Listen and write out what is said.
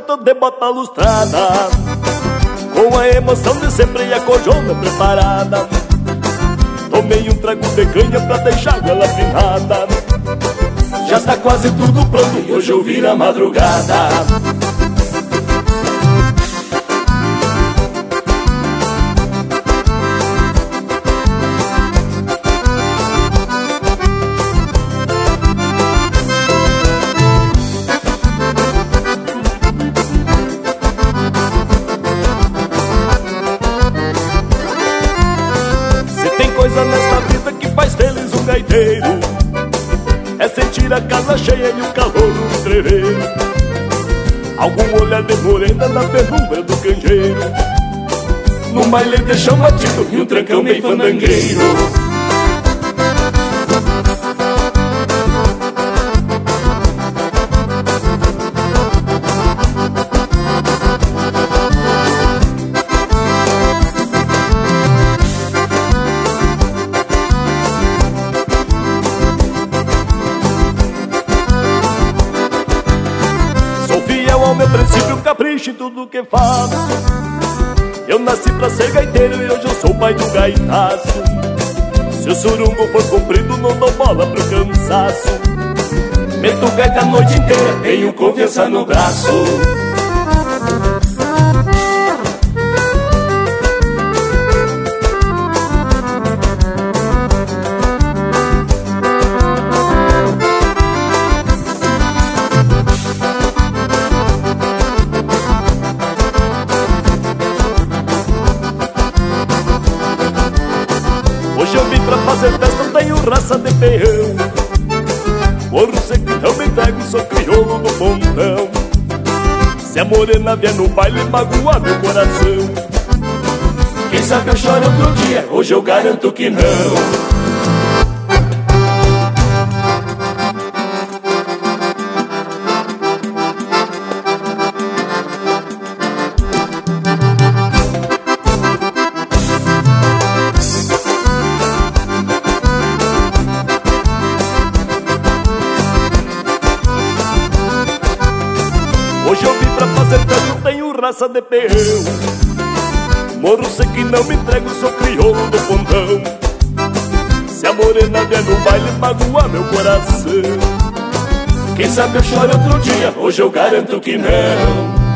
tô de bota lustrada, com a emoção de sempre e a corjona preparada. Tomei um trago de canha pra deixar ela afinada. Já está quase tudo pronto e hoje eu vim na madrugada. Nesta vida que faz feliz um gaiteiro é sentir a casa cheia e o calor do treveiro. Algum olhar de morena na penumbra do canjeiro, num baile de chão batido e um trancão bem fandangueiro. Ao meu princípio, capricho em tudo que faço. Eu nasci pra ser gaiteiro e hoje eu sou pai do gaitaço. Se o surungo for comprido, não dou bola pro cansaço. Meto gaita a noite inteira, tenho confiança no braço. Hoje eu vim pra fazer festa, não tenho raça de peão. Morro sequidão, me entrego, sou crioulo do pontão. Se a morena vier no baile, magoar meu coração. Quem sabe eu choro outro dia, hoje eu garanto que não. Hoje eu vim pra fazer festa, não tenho raça de peão. Morro sei que não me entrego, sou crioulo do pontão. Se a morena vier no baile, magoar meu coração. Quem sabe eu choro outro dia, hoje eu garanto que não.